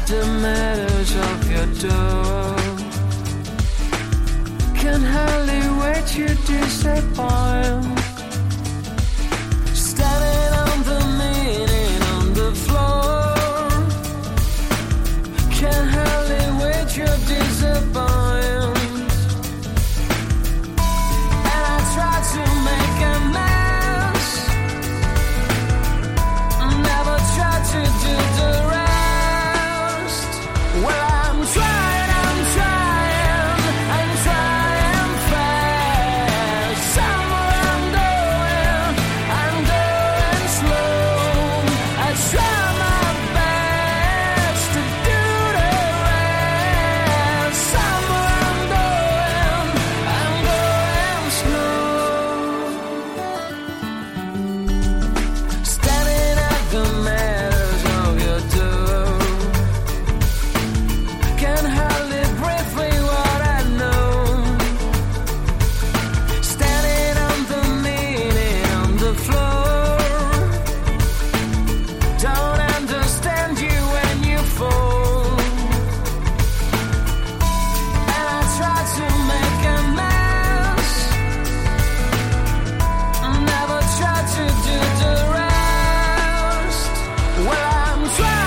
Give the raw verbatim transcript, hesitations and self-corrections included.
the matters of your door. Can hardly wait, you disappoint. Standing on the meaning on the floor. Can hardly wait, you disappoint. And I try to make a mess. Never try to do the rest. Well, I'm trying, I'm trying, I'm trying fast. Somewhere I'm going, I'm going slow. I try my best to do the rest. Somewhere I'm going, I'm going slow. Standing at the matters of your door. Can hardly breathe for what I know. Standing on the meaning on the floor. Don't understand you when you fall. And I try to make a mess. Never try to do the rest. Well, I'm trying.